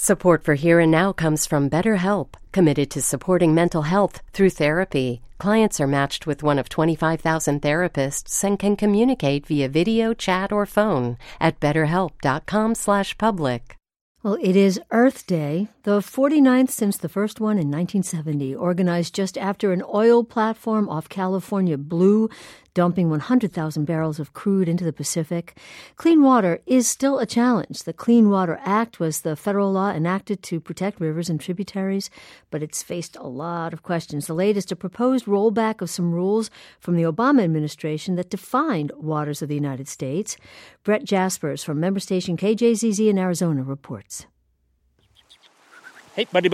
Support for Here and Now comes from BetterHelp, committed to supporting mental health through therapy. Clients are matched with one of 25,000 therapists and can communicate via video, chat, or phone at betterhelp.com/public. Well, it is Earth Day, the 49th since the first one in 1970, organized just after an oil platform off California blew, dumping 100,000 barrels of crude into the Pacific. Clean water is still a challenge. The Clean Water Act was the federal law enacted to protect rivers and tributaries, but it's faced a lot of questions. The latest, a proposed rollback of some rules from the Obama administration that defined waters of the United States. Brett Jaspers from member station KJZZ in Arizona reports. Hey, buddy.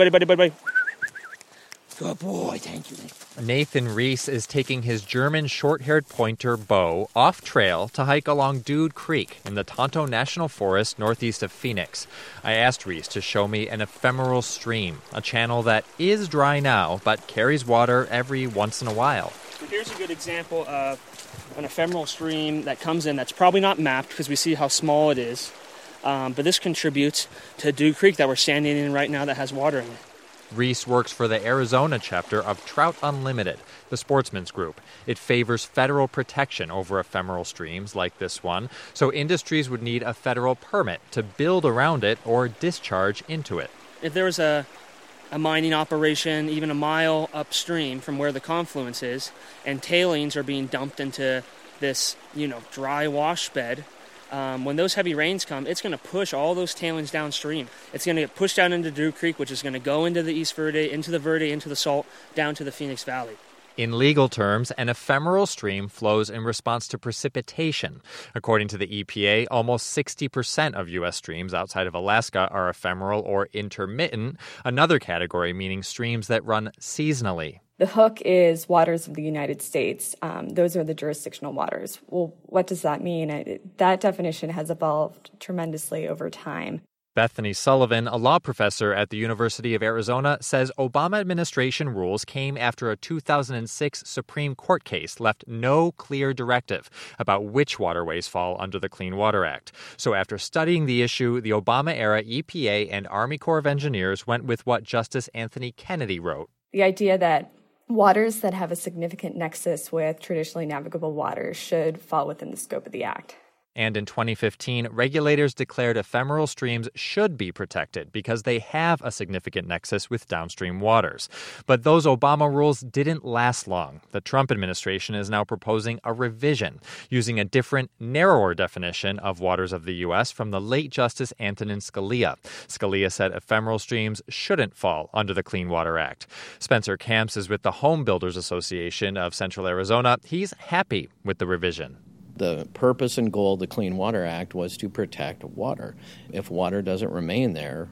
Good boy, thank you. Nathan Reese is taking his German short-haired pointer, Bo, off-trail to hike along Dude Creek in the Tonto National Forest northeast of Phoenix. I asked Reese to show me an ephemeral stream, a channel that is dry now but carries water every once in a while. Here's a good example of an ephemeral stream that comes in that's probably not mapped because we see how small it is. But this contributes to Dude Creek that we're standing in right now that has water in it. Reese works for the Arizona chapter of Trout Unlimited, the sportsman's group. It favors federal protection over ephemeral streams like this one, so industries would need a federal permit to build around it or discharge into it. If there was a mining operation even a mile upstream from where the confluence is, and tailings are being dumped into this, dry wash bed, when those heavy rains come, it's going to push all those tailings downstream. It's going to get pushed down into Dude Creek, which is going to go into the East Verde, into the Salt, down to the Phoenix Valley. In legal terms, an ephemeral stream flows in response to precipitation. According to the EPA, almost 60% of U.S. streams outside of Alaska are ephemeral or intermittent, another category meaning streams that run seasonally. The hook is waters of the United States. Those are the jurisdictional waters. Well, what does that mean? That definition has evolved tremendously over time. Bethany Sullivan, a law professor at the University of Arizona, says Obama administration rules came after a 2006 Supreme Court case left no clear directive about which waterways fall under the Clean Water Act. So after studying the issue, the Obama-era EPA and Army Corps of Engineers went with what Justice Anthony Kennedy wrote. The idea that waters that have a significant nexus with traditionally navigable waters should fall within the scope of the act. And in 2015, regulators declared ephemeral streams should be protected because they have a significant nexus with downstream waters. But those Obama rules didn't last long. The Trump administration is now proposing a revision using a different, narrower definition of waters of the U.S. from the late Justice Antonin Scalia. Scalia said ephemeral streams shouldn't fall under the Clean Water Act. Spencer Camps is with the Home Builders Association of Central Arizona. He's happy with the revision. The purpose and goal of the Clean Water Act was to protect water. If water doesn't remain there,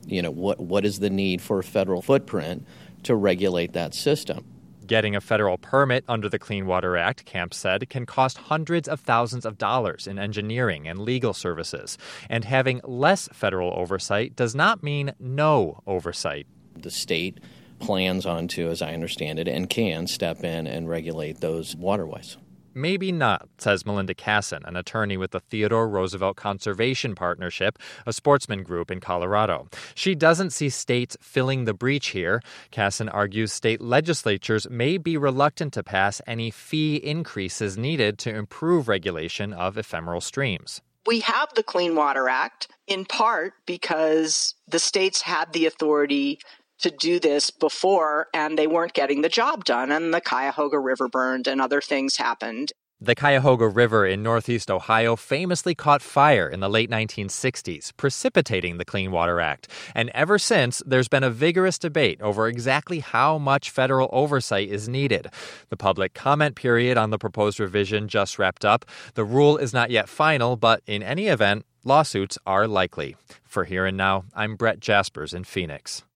what is the need for a federal footprint to regulate that system? Getting a federal permit under the Clean Water Act, Camp said, can cost hundreds of thousands of dollars in engineering and legal services. And having less federal oversight does not mean no oversight. The state plans on to, as I understand it, and can step in and regulate those waterways. Maybe not, says Melinda Casson, an attorney with the Theodore Roosevelt Conservation Partnership, a sportsman group in Colorado. She doesn't see states filling the breach here. Casson argues state legislatures may be reluctant to pass any fee increases needed to improve regulation of ephemeral streams. We have the Clean Water Act, in part because the states had the authority to do this before, and they weren't getting the job done, and the Cuyahoga River burned and other things happened. The Cuyahoga River in northeast Ohio famously caught fire in the late 1960s, precipitating the Clean Water Act. And ever since, there's been a vigorous debate over exactly how much federal oversight is needed. The public comment period on the proposed revision just wrapped up. The rule is not yet final, but in any event, lawsuits are likely. For Here and Now, I'm Brett Jaspers in Phoenix.